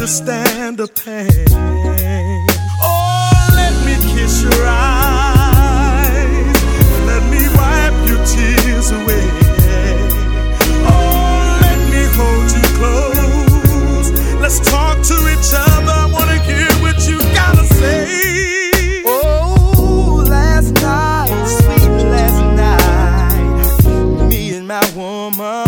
understand the pain. Oh, let me kiss your eyes, let me wipe your tears away. Oh, let me hold you close, let's talk to each other. I wanna hear what you gotta say. Oh, last night, sweet last night, me and my woman,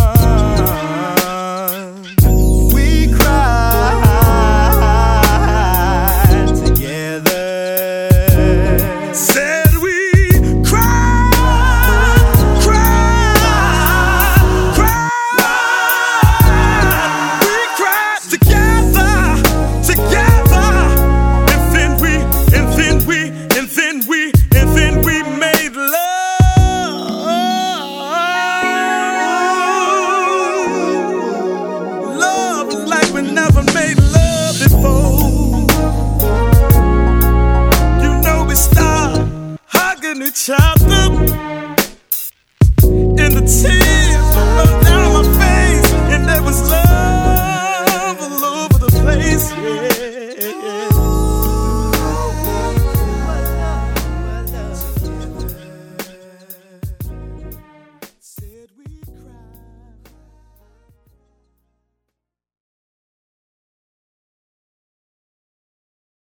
never made love before. You know we start hugging each other.